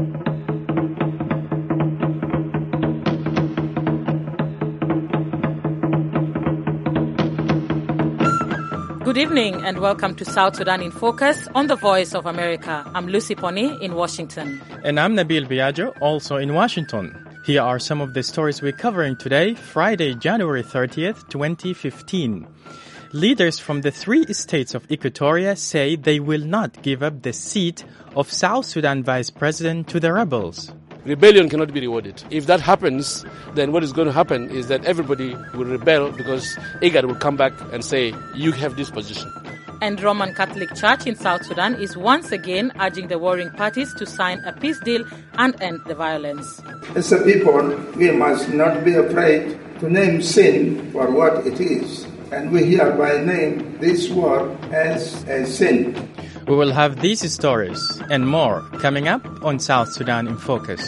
Good evening and welcome to South Sudan in Focus on the Voice of America. I'm Lucy Poni in Washington. And I'm Nabil Biagio, also in Washington. Here are some of the stories we're covering today, Friday, January 30th, 2015. Leaders from the three states of Equatoria say they will not give up the seat of South Sudan Vice President to the rebels. Rebellion cannot be rewarded. If that happens, then what is going to happen is that everybody will rebel because IGAD will come back and say, you have this position. And Roman Catholic Church in South Sudan is once again urging the warring parties to sign a peace deal and end the violence. As a people, we must not be afraid to name sin for what it is. And we hereby name this war as a sin. We will have these stories and more coming up on South Sudan in Focus.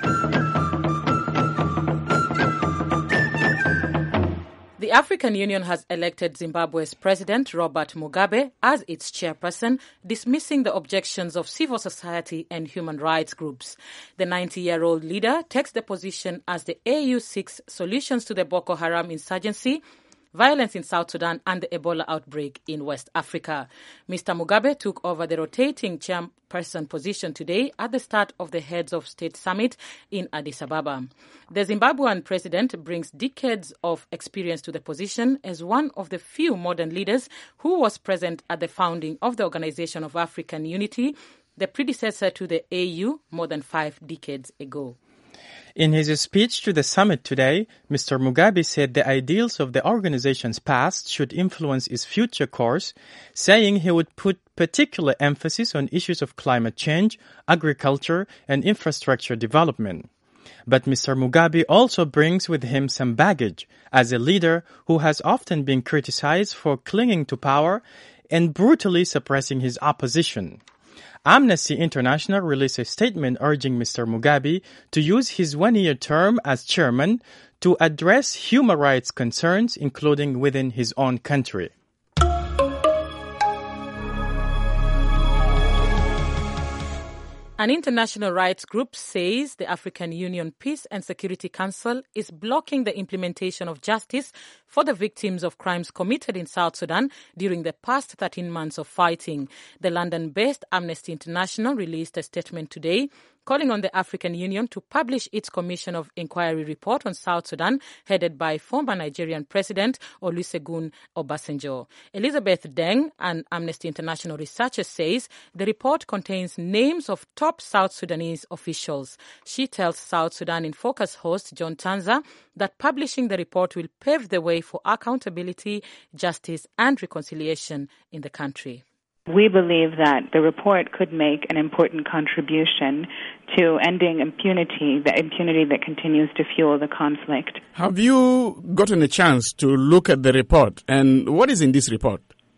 The African Union has elected Zimbabwe's President Robert Mugabe as its chairperson, dismissing the objections of civil society and human rights groups. The 90-year-old leader takes the position as the AU seeks solutions to the Boko Haram insurgency, violence in South Sudan and the Ebola outbreak in West Africa. Mr. Mugabe took over the rotating chairperson position today at the start of the Heads of State Summit in Addis Ababa. The Zimbabwean president brings decades of experience to the position as one of the few modern leaders who was present at the founding of the Organization of African Unity, the predecessor to the AU more than 5 decades ago. In his speech to the summit today, Mr. Mugabe said the ideals of the organization's past should influence its future course, saying he would put particular emphasis on issues of climate change, agriculture, and infrastructure development. But Mr. Mugabe also brings with him some baggage as a leader who has often been criticized for clinging to power and brutally suppressing his opposition. Amnesty International released a statement urging Mr. Mugabe to use his one-year term as chairman to address human rights concerns, including within his own country. An international rights group says the African Union Peace and Security Council is blocking the implementation of justice for the victims of crimes committed in South Sudan during the past 13 months of fighting. The London-based Amnesty International released a statement today calling on the African Union to publish its Commission of Inquiry report on South Sudan, headed by former Nigerian President Olusegun Obasanjo. Elizabeth Deng, an Amnesty International researcher, says the report contains names of top South Sudanese officials. She tells South Sudan in Focus host John Tanza that publishing the report will pave the way for accountability, justice, and reconciliation in the country. We believe that the report could make an important contribution to ending impunity, the impunity that continues to fuel the conflict. Have you gotten a chance to look at the report? And what is in this report?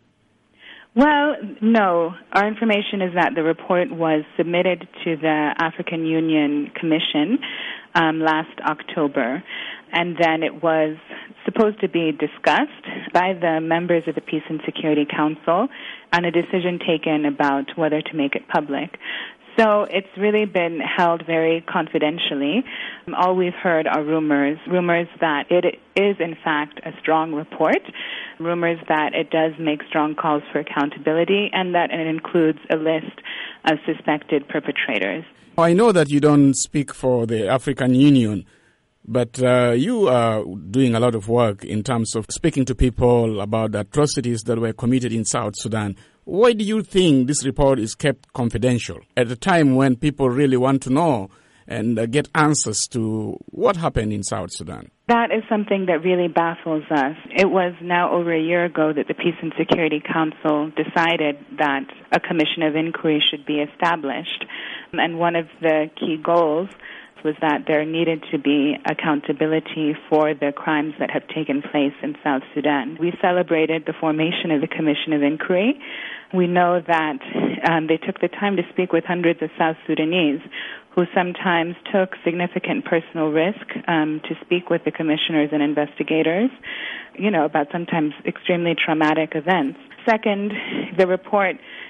Well, no. Our information is that the report was submitted to the African Union Commission last October, and then it was supposed to be discussed by the members of the Peace and Security Council and a decision taken about whether to make it public. So it's really been held very confidentially. All we've heard are rumors that it is in fact a strong report, rumors that it does make strong calls for accountability, and that it includes a list of suspected perpetrators. I know that you don't speak for the African Union, but you are doing a lot of work in terms of speaking to people about the atrocities that were committed in South Sudan. Why do you think this report is kept confidential at a time when people really want to know and get answers to what happened in South Sudan? That is something that really baffles us. It was now over a year ago that the Peace and Security Council decided that a commission of inquiry should be established. And one of the key goals was that there needed to be accountability for the crimes that have taken place in South Sudan. We celebrated the formation of the Commission of Inquiry. We know that they took the time to speak with hundreds of South Sudanese who sometimes took significant personal risk to speak with the commissioners and investigators, about sometimes extremely traumatic events. Second, the report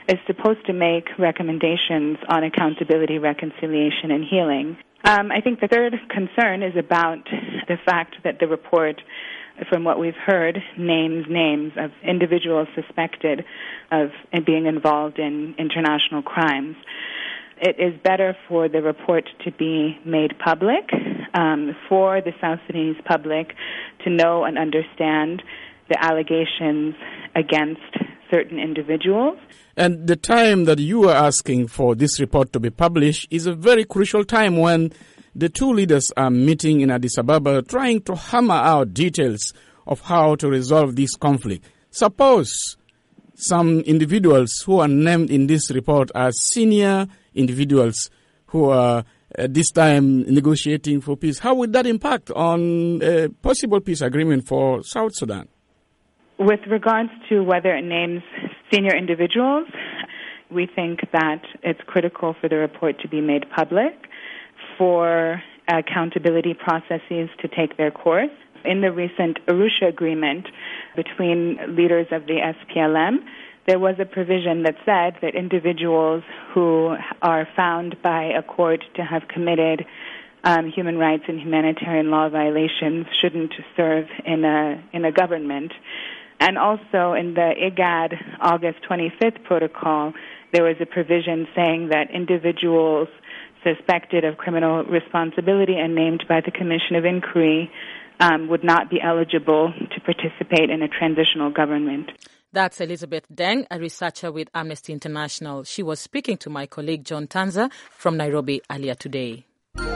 is supposed to make recommendations on accountability, reconciliation, and healing. I think the third concern is about the fact that the report, from what we've heard, names of individuals suspected of being involved in international crimes. It is better for the report to be made public, for the South Sudanese public to know and understand the allegations against certain individuals. And the time that you are asking for this report to be published is a very crucial time when the two leaders are meeting in Addis Ababa trying to hammer out details of how to resolve this conflict. Suppose some individuals who are named in this report are senior individuals who are at this time negotiating for peace. How would that impact on a possible peace agreement for South Sudan? With regards to whether it names senior individuals, we think that it's critical for the report to be made public, for accountability processes to take their course. In the recent Arusha agreement between leaders of the SPLM, there was a provision that said that individuals who are found by a court to have committed human rights and humanitarian law violations shouldn't serve in a government. And also in the IGAD August 25th protocol, there was a provision saying that individuals suspected of criminal responsibility and named by the Commission of Inquiry would not be eligible to participate in a transitional government. That's Elizabeth Deng, a researcher with Amnesty International. She was speaking to my colleague John Tanza from Nairobi earlier today.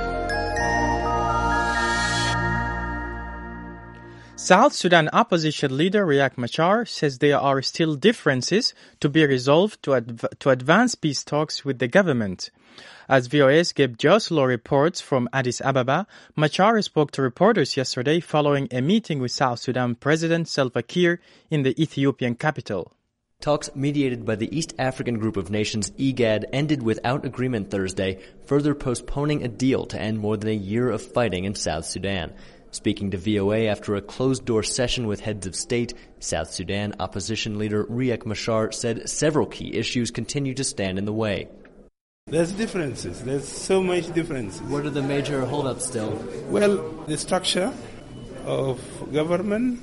South Sudan opposition leader Riek Machar says there are still differences to be resolved to advance peace talks with the government. As VOA's Gabe Joslo reports from Addis Ababa, Machar spoke to reporters yesterday following a meeting with South Sudan President Salva Kiir in the Ethiopian capital. Talks mediated by the East African Group of Nations, IGAD, ended without agreement Thursday, further postponing a deal to end more than a year of fighting in South Sudan. Speaking to VOA after a closed-door session with heads of state, South Sudan opposition leader Riek Machar said several key issues continue to stand in the way. There's differences. There's so much differences. What are the major holdups still? Well, the structure of government,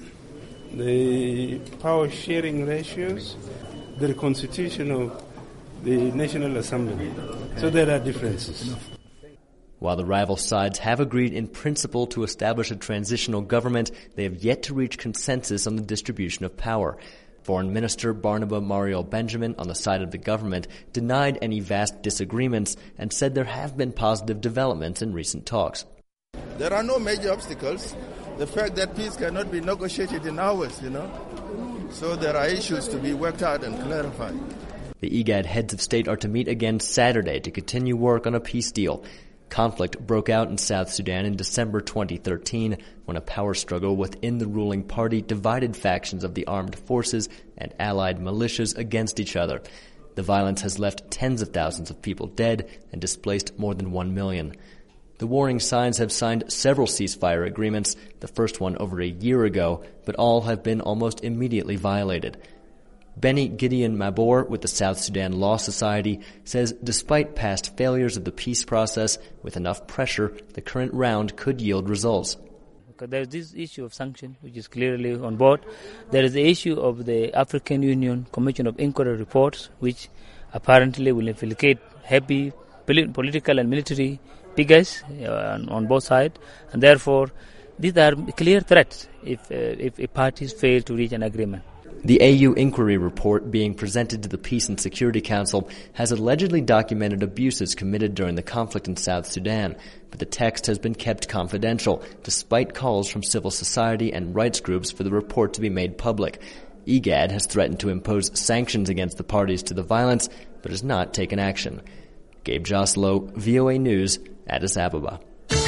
the power-sharing ratios, the constitution of the National Assembly. So there are differences. While the rival sides have agreed in principle to establish a transitional government, they have yet to reach consensus on the distribution of power. Foreign Minister Barnaba Mario Benjamin, on the side of the government, denied any vast disagreements and said there have been positive developments in recent talks. There are no major obstacles. The fact that peace cannot be negotiated in hours, So there are issues to be worked out and clarified. The IGAD heads of state are to meet again Saturday to continue work on a peace deal. Conflict broke out in South Sudan in December 2013 when a power struggle within the ruling party divided factions of the armed forces and allied militias against each other. The violence has left tens of thousands of people dead and displaced more than 1 million. The warring sides have signed several ceasefire agreements, the first one over a year ago, but all have been almost immediately violated. Benny Gideon Mabor with the South Sudan Law Society says despite past failures of the peace process, with enough pressure, the current round could yield results. There's this issue of sanction, which is clearly on board. There is the issue of the African Union Commission of Inquiry reports, which apparently will implicate heavy political and military figures on both sides, and therefore these are clear threats if parties fail to reach an agreement. The AU inquiry report being presented to the Peace and Security Council has allegedly documented abuses committed during the conflict in South Sudan, but the text has been kept confidential, despite calls from civil society and rights groups for the report to be made public. IGAD has threatened to impose sanctions against the parties to the violence, but has not taken action. Gabe Joslo, VOA News, Addis Ababa.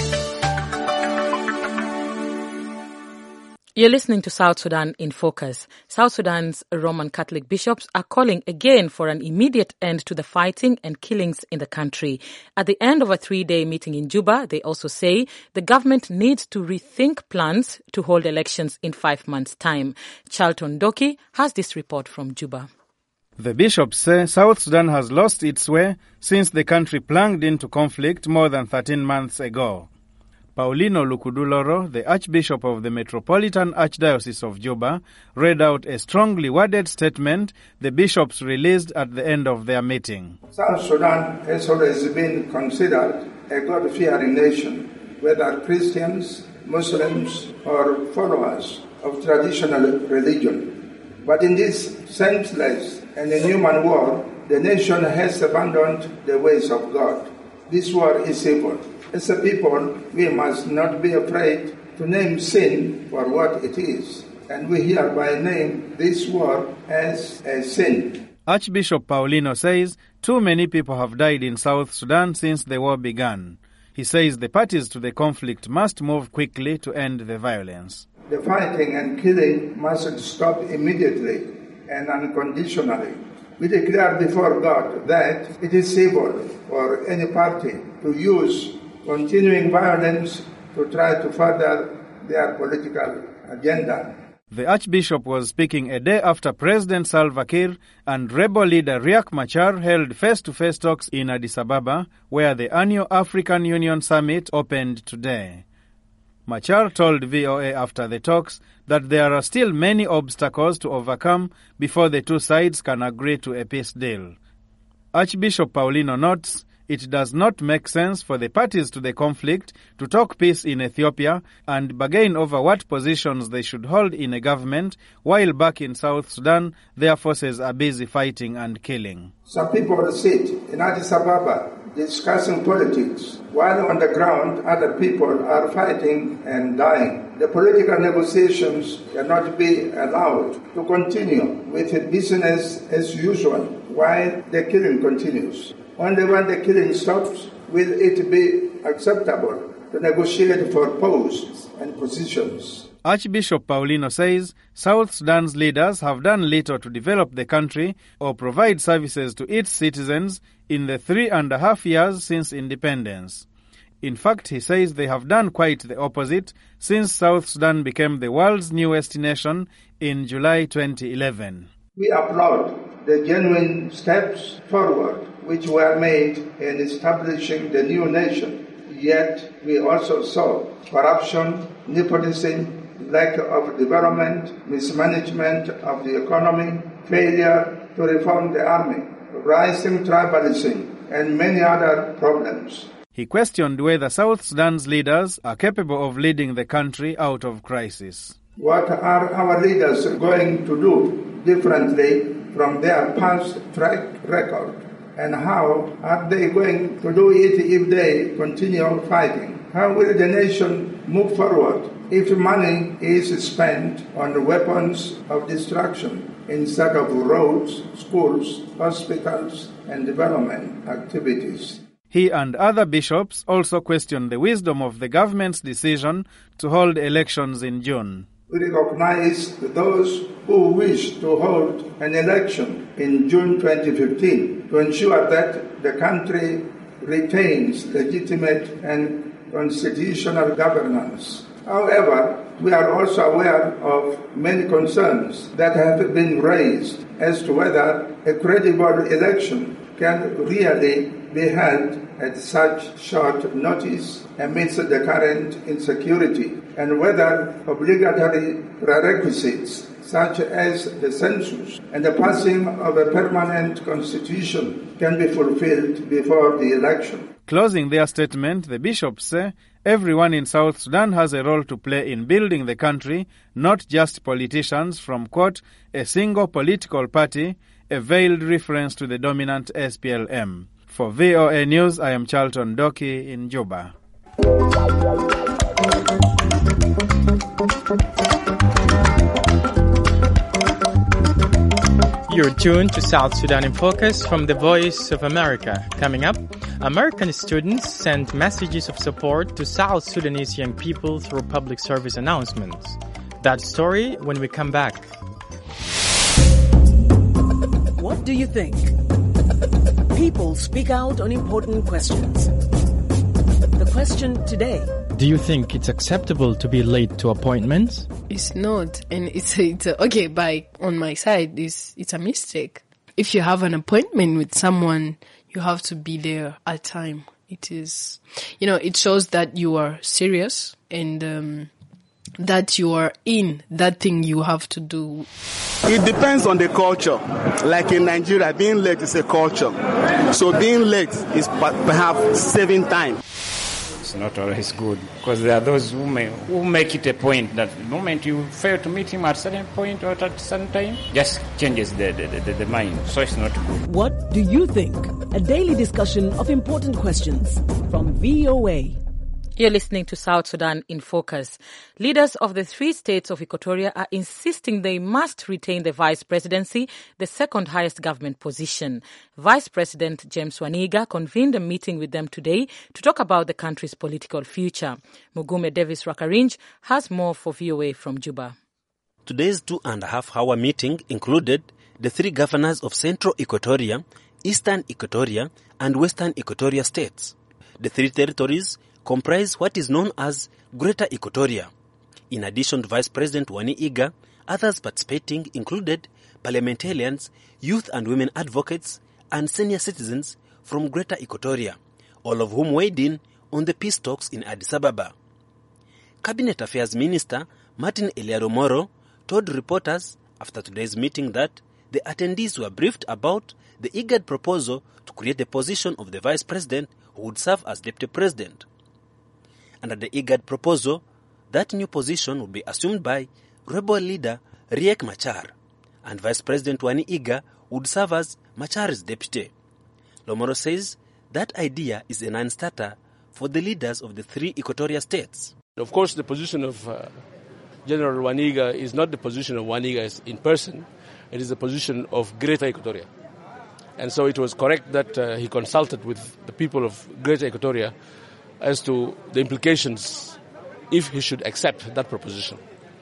You're listening to South Sudan in Focus. South Sudan's Roman Catholic bishops are calling again for an immediate end to the fighting and killings in the country. At the end of a 3-day meeting in Juba, they also say the government needs to rethink plans to hold elections in 5 months' time. Charlton Doki has this report from Juba. The bishops say South Sudan has lost its way since the country plunged into conflict more than 13 months ago. Paulino Lukuduloro, the Archbishop of the Metropolitan Archdiocese of Juba, read out a strongly worded statement the bishops released at the end of their meeting. South Sudan has always been considered a God-fearing nation, whether Christians, Muslims, or followers of traditional religion. But in this senseless and inhuman war, the nation has abandoned the ways of God. This war is evil. As a people, we must not be afraid to name sin for what it is, and we hereby name this war as a sin. Archbishop Paulino says too many people have died in South Sudan since the war began. He says the parties to the conflict must move quickly to end the violence. The fighting and killing must stop immediately and unconditionally. We declare before God that it is evil for any party to use continuing violence to try to further their political agenda. The Archbishop was speaking a day after President Salva Kiir and rebel leader Riek Machar held face-to-face talks in Addis Ababa, where the annual African Union Summit opened today. Machar told VOA after the talks that there are still many obstacles to overcome before the two sides can agree to a peace deal. Archbishop Paulino notes it does not make sense for the parties to the conflict to talk peace in Ethiopia and bargain over what positions they should hold in a government, while back in South Sudan, their forces are busy fighting and killing. Some people sit in Addis Ababa discussing politics, while on the ground other people are fighting and dying. The political negotiations cannot be allowed to continue with business as usual while the killing continues. Only when the killing stops will it be acceptable to negotiate for posts and positions. Archbishop Paulino says South Sudan's leaders have done little to develop the country or provide services to its citizens in the 3.5 years since independence. In fact, he says they have done quite the opposite since South Sudan became the world's newest nation in July 2011. We applaud the genuine steps forward which were made in establishing the new nation. Yet we also saw corruption, nepotism, lack of development, mismanagement of the economy, failure to reform the army, rising tribalism, and many other problems. He questioned whether South Sudan's leaders are capable of leading the country out of crisis. What are our leaders going to do differently from their past track record? And how are they going to do it if they continue fighting? How will the nation move forward if money is spent on weapons of destruction instead of roads, schools, hospitals, and development activities? He and other bishops also questioned the wisdom of the government's decision to hold elections in June. We recognize those who wish to hold an election in June 2015 to ensure that the country retains legitimate and constitutional governance. However, we are also aware of many concerns that have been raised as to whether a credible election can really be held at such short notice amidst the current insecurity, and whether obligatory prerequisites such as the census and the passing of a permanent constitution can be fulfilled before the election. Closing their statement, the bishops say everyone in South Sudan has a role to play in building the country, not just politicians from, quote, a single political party, a veiled reference to the dominant SPLM. For VOA News, I am Charlton Doki in Juba. You're tuned to South Sudan in Focus from the Voice of America. Coming up, American students sent messages of support to South Sudanese young people through public service announcements. That story when we come back. What do you think? People speak out on important questions. The question today: do you think it's acceptable to be late to appointments? It's not, and it's okay. On my side, it's a mistake. if you have an appointment with someone, you have to be there at time. It is, it shows that you are serious and that you are in that thing you have to do. It depends on the culture. Like in Nigeria, being late is a culture. So being late is perhaps saving time. It's not always good, because there are those who make it a point that the moment you fail to meet him at a certain point or at a certain time, just changes the mind. So it's not good. What do you think? A daily discussion of important questions from VOA. You're listening to South Sudan in Focus. Leaders of the 3 states of Equatoria are insisting they must retain the vice presidency, the second highest government position. Vice President James Waniga convened a meeting with them today to talk about the country's political future. Mugume Davis Rakarinj has more for VOA from Juba. Today's 2.5-hour meeting included the 3 governors of Central Equatoria, Eastern Equatoria, and Western Equatoria states. The 3 territories comprise what is known as Greater Equatoria. In addition to Vice President Wani Iga, others participating included parliamentarians, youth and women advocates, and senior citizens from Greater Equatoria, all of whom weighed in on the peace talks in Addis Ababa. Cabinet Affairs Minister Martin Eliaro Moro told reporters after today's meeting that the attendees were briefed about the IGAD proposal to create the position of the Vice President who would serve as Deputy President. Under the IGAD proposal, that new position would be assumed by rebel leader Riek Machar, and Vice President Wani Iga would serve as Machar's deputy. Lomoro says that idea is a non-starter for the leaders of the 3 Equatoria states. Of course, the position of General Waniga is not the position of Waniga in person. It is the position of Greater Equatoria. And so it was correct that he consulted with the people of Greater Equatoria as to the implications if he should accept that proposition.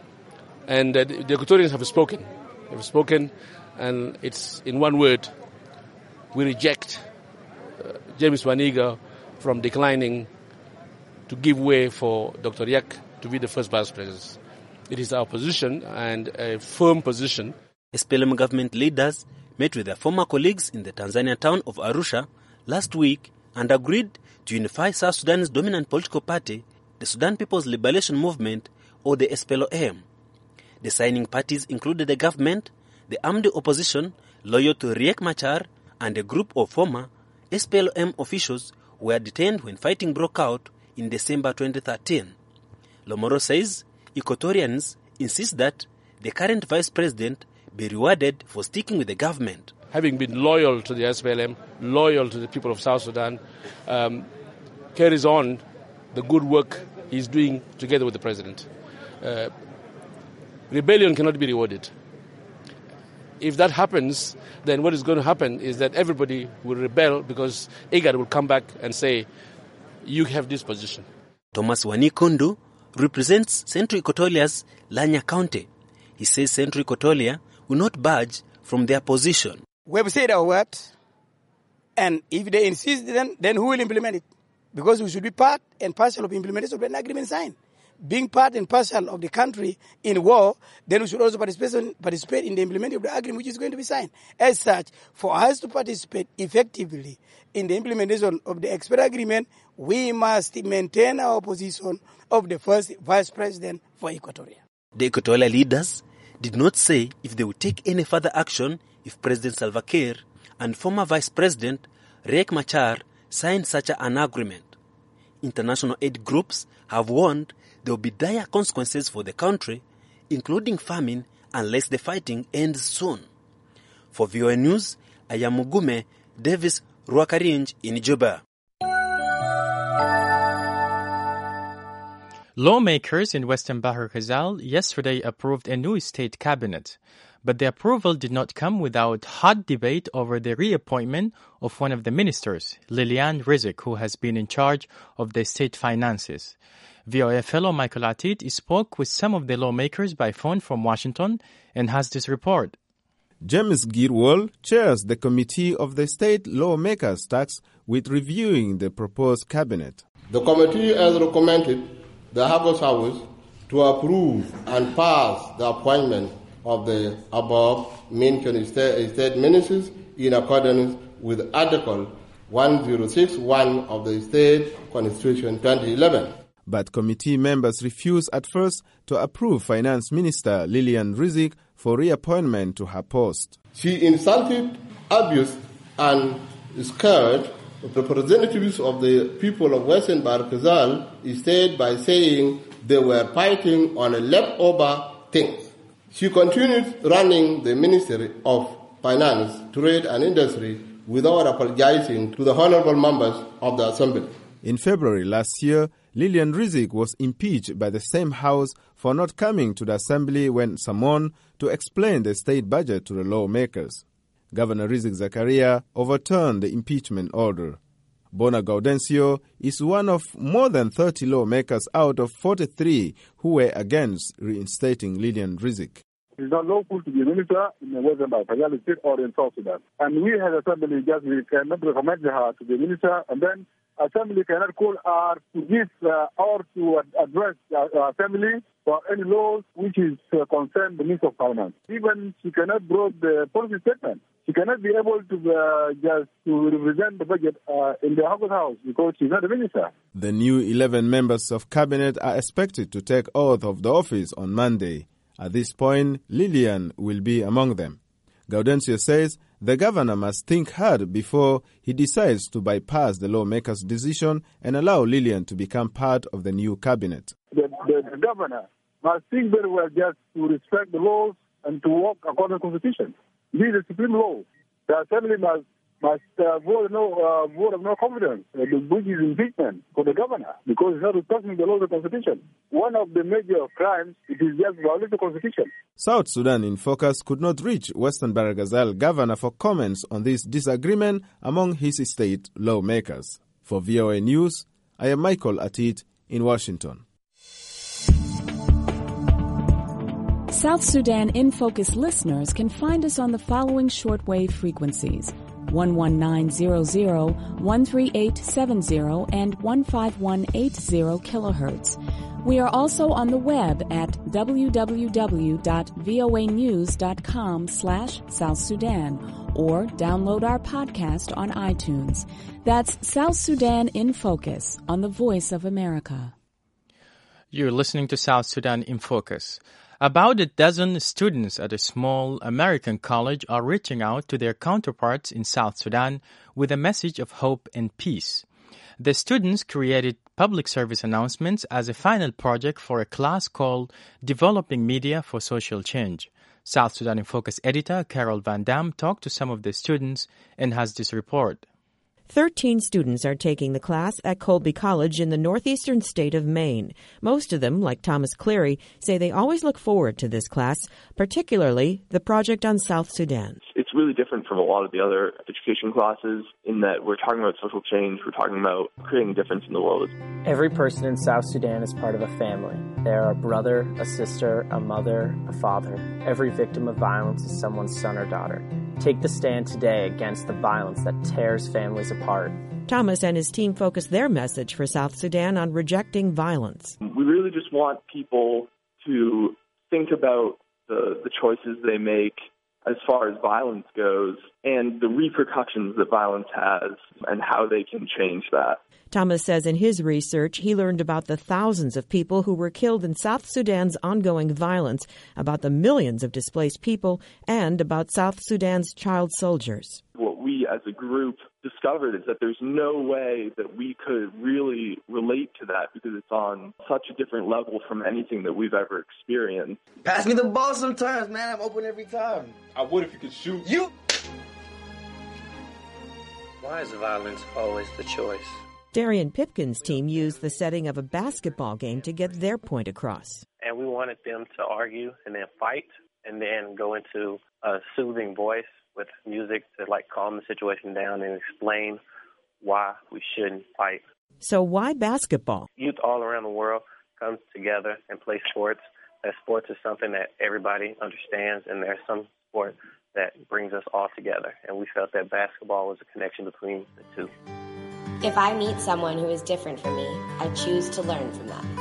And the Equatorians have spoken. They have spoken, and it's in one word: we reject James Waniga from declining to give way for Dr. Riek to be the first vice president. It is our position, and a firm position. SPLM government leaders met with their former colleagues in the Tanzania town of Arusha last week and agreed to unify South Sudan's dominant political party, the Sudan People's Liberation Movement, or the SPLM. The signing parties included the government, the armed opposition loyal to Riek Machar, and a group of former SPLM officials who were detained when fighting broke out in December 2013. Lomoro says Equatorians insist that the current vice president be rewarded for sticking with the government. Having been loyal to the SPLM, loyal to the people of South Sudan, carries on the good work he's doing together with the president. Rebellion cannot be rewarded. If that happens, then what is going to happen is that everybody will rebel because IGAD will come back and say, you have this position. Thomas Wanikundu represents Central Equatoria's Lanya County. He says Central Equatoria will not budge from their position. We've said our word, and if they insist, then who will implement it? Because we should be part and parcel of implementation of an agreement signed. Being part and parcel of the country in war, then we should also participate in the implementation of the agreement which is going to be signed. As such, for us to participate effectively in the implementation of the expert agreement, we must maintain our position of the first vice president for Equatoria. The Equatorial leaders did not say if they would take any further action if President Salva Kiir and former Vice President Riek Machar signed such an agreement. International aid groups have warned there will be dire consequences for the country, including famine, unless the fighting ends soon. For VOA News, I am Mugume Davis Rwakarinj in Juba. Lawmakers in Western Bahr Ghazal yesterday approved a new state cabinet, but the approval did not come without hot debate over the reappointment of one of the ministers, Lilian Rizk, who has been in charge of the state finances. VOA fellow Michael Atid spoke with some of the lawmakers by phone from Washington and has this report. James Girwol chairs the committee of the state lawmakers tasked with reviewing the proposed cabinet. The committee has recommended the House to approve and pass the appointment of the above-mentioned state ministers in accordance with Article 106(1) of the State Constitution 2011. But committee members refused at first to approve Finance Minister Lilian Rizieq for reappointment to her post. She insulted, abused, and scared representatives of the people of Western Bahr el Ghazal instead by saying they were fighting on a leftover things. She continued running the Ministry of Finance, Trade and Industry without apologizing to the honorable members of the Assembly. In February last year, Lilian Rizieq was impeached by the same House for not coming to the Assembly when summoned to explain the state budget to the lawmakers. Governor Rizieq Zakaria overturned the impeachment order. Bona Gaudencio is one of more than 30 lawmakers out of 43 who were against reinstating Lilian Rizieq. It is not lawful to be a minister in the Western Bahr el Ghazal state or in South Sudan. And we as Assembly we cannot recommend her to be a minister, and then Assembly cannot call her to give or to address Assembly for any laws which is concern the Minister of Finance. Even she cannot bring the policy statement. She cannot be able to just to represent the budget in the House because she's not a minister. The new 11 members of cabinet are expected to take oath of the office on Monday. At this point, Lilian will be among them. Gaudencio says the governor must think hard before he decides to bypass the lawmakers' decision and allow Lilian to become part of the new cabinet. The governor must think very well just to respect the laws and to work according to the Constitution. This is the supreme law. The Assembly must vote of no confidence, which is impeachment for the governor, because it's not respecting the law of the Constitution. One of the major crimes, it is just violating the Constitution. South Sudan in Focus could not reach Western Bahr el Ghazal governor for comments on this disagreement among his state lawmakers. For VOA News, I am Michael Atit in Washington. South Sudan in Focus listeners can find us on the following shortwave frequencies: 11900, 13870, and 15180 kilohertz. We are also on the web at www.voanews.com/South Sudan or download our podcast on iTunes. That's South Sudan in Focus on the Voice of America. You're listening to South Sudan in Focus. About a dozen students at a small American college are reaching out to their counterparts in South Sudan with a message of hope and peace. The students created public service announcements as a final project for a class called Developing Media for Social Change. South Sudan in Focus editor Carol Van Dam talked to some of the students and has this report. 13 students are taking the class at Colby College in the northeastern state of Maine. Most of them, like Thomas Cleary, say they always look forward to this class, particularly the project on South Sudan. It's really different from a lot of the other education classes in that we're talking about social change, we're talking about creating a difference in the world. Every person in South Sudan is part of a family. They are a brother, a sister, a mother, a father. Every victim of violence is someone's son or daughter. Take the stand today against the violence that tears families apart. Thomas and his team focus their message for South Sudan on rejecting violence. We really just want people to think about the choices they make as far as violence goes and the repercussions that violence has and how they can change that. Thomas says in his research he learned about the thousands of people who were killed in South Sudan's ongoing violence, about the millions of displaced people, and about South Sudan's child soldiers. What we as a group discovered is that there's no way that we could really relate to that because it's on such a different level from anything that we've ever experienced. Pass me the ball sometimes, man. I'm open every time. I would if you could shoot. You! Why is violence always the choice? Darian Pipkin's team used the setting of a basketball game to get their point across. And we wanted them to argue and then fight and then go into a soothing voice with music to calm the situation down and explain why we shouldn't fight. So why basketball? Youth all around the world comes together and play sports. That sports is something that everybody understands, and there's some sport that brings us all together. And we felt that basketball was a connection between the two. If I meet someone who is different from me, I choose to learn from them.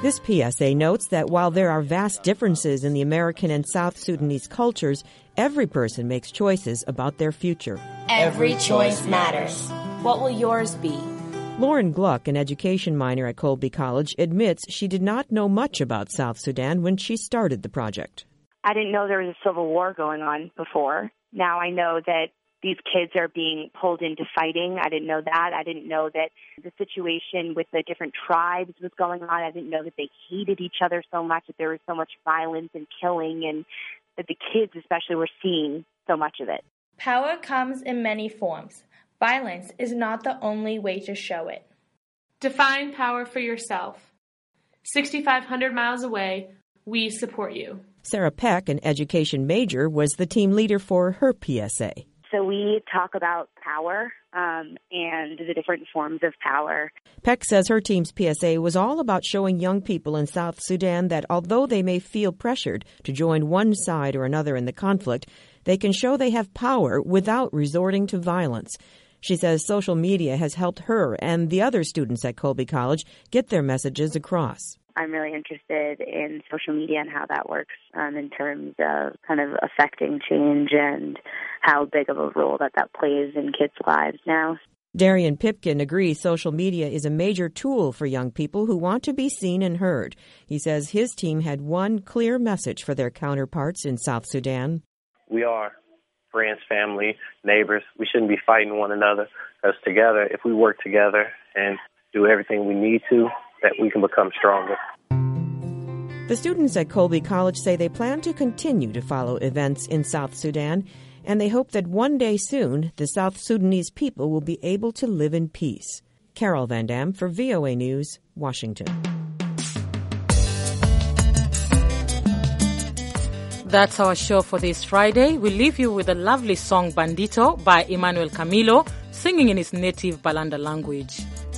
This PSA notes that while there are vast differences in the American and South Sudanese cultures, every person makes choices about their future. Every choice matters. What will yours be? Lauren Gluck, an education minor at Colby College, admits she did not know much about South Sudan when she started the project. I didn't know there was a civil war going on before. Now I know that these kids are being pulled into fighting. I didn't know that. I didn't know that the situation with the different tribes was going on. I didn't know that they hated each other so much, that there was so much violence and killing, and that the kids especially were seeing so much of it. Power comes in many forms. Violence is not the only way to show it. Define power for yourself. 6,500 miles away, we support you. Sarah Peck, an education major, was the team leader for her PSA. So we talk about power and the different forms of power. Peck says her team's PSA was all about showing young people in South Sudan that although they may feel pressured to join one side or another in the conflict, they can show they have power without resorting to violence. She says social media has helped her and the other students at Colby College get their messages across. I'm really interested in social media and how that works in terms of kind of affecting change and how big of a role that plays in kids' lives now. Darian Pipkin agrees social media is a major tool for young people who want to be seen and heard. He says his team had one clear message for their counterparts in South Sudan. We are friends, family, neighbors. We shouldn't be fighting one another, because together, if we work together and do everything we need to, that we can become stronger. The students at Colby College say they plan to continue to follow events in South Sudan, and they hope that one day soon the South Sudanese people will be able to live in peace. Carol Van Dam for VOA News, Washington. That's our show for this Friday. We leave you with a lovely song, Bandito, by Emmanuel Camilo, singing in his native Balanda language.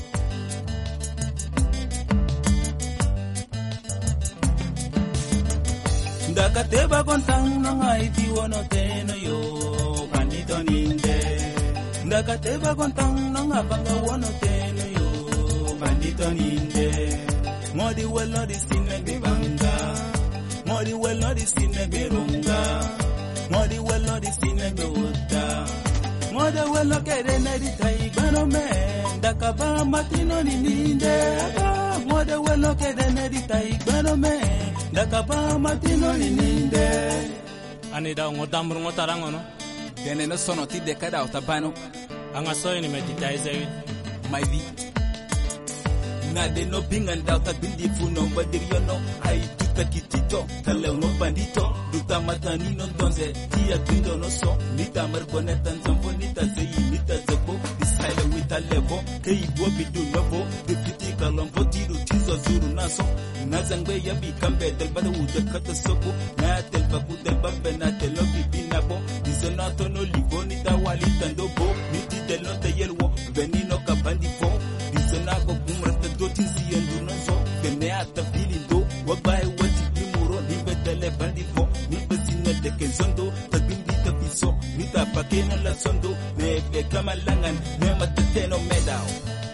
Ndakateba kontang nangai tiwono teno yo bandito ninde. Ndakateba kontang nangabanga wono teno yo bandito ninde. Modi welo di sinne bibanga. Modi welo di sinne birunga. Modi welo di sinne biwuta. Modi welo kere nedi tai bano me. Ndakaba matino ninde. Modi welo kere nedi tai bano me. Dakaba matino ninde anida ngodamru ngotarango no dene no sono ti de kada utabano anga soy ni meditize my vi na de no binganda ta bindi funo badirio no ai tuta kitito tale no bandito duta matani no donze dia bindo no so nita margoneta nzambo nita zeyi nita zebo disaile wita lebo kei bobi du novo deputy kalombo tiru tizo zuru naso nazangbe yabi kambe del bada ude kata soko na tel baku del bambe na tel lobi binabo disonato no liboni da wali tandobo niti del no te yelwo venino kabandi fo disonago kumrata doti ziendu no so kene ata bilindo wabai wati bimuro ni betele bandi fo ni besina de kenzondo tabindi tabiso ni tapakena la sondo ne be kamalangan ne mateteno medao.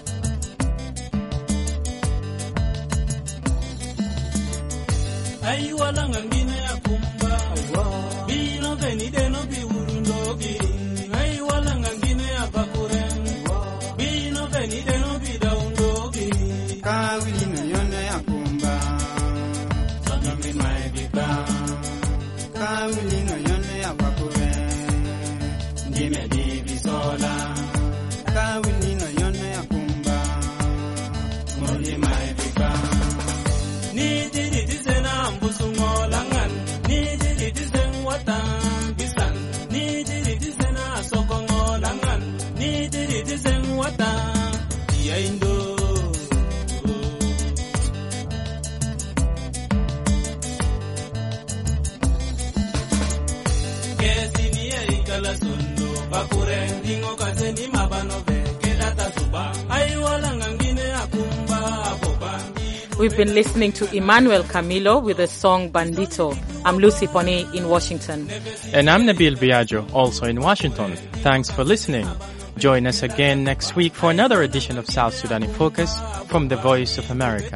Ai wala ngangine ya kumba bino venide no bi urundogi ai wala ngangine ya bakuren bino venide no bi daundogi kawili no yone ya kumba sono mi mai bika kawili no yone ya bakuren ngime di bisola kawili no yone ya kumba ngoni mai bika ni We've been listening to Emmanuel Camilo with the song Bandito. I'm Lucy Pone in Washington. And I'm Nabil Biagio, also in Washington. Thanks for listening. Join us again next week for another edition of South Sudan in Focus from the Voice of America.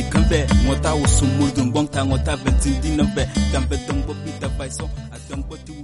Ngota usumur dungwang ta ngota bensin dinambe dambe dongbo pita baiso atong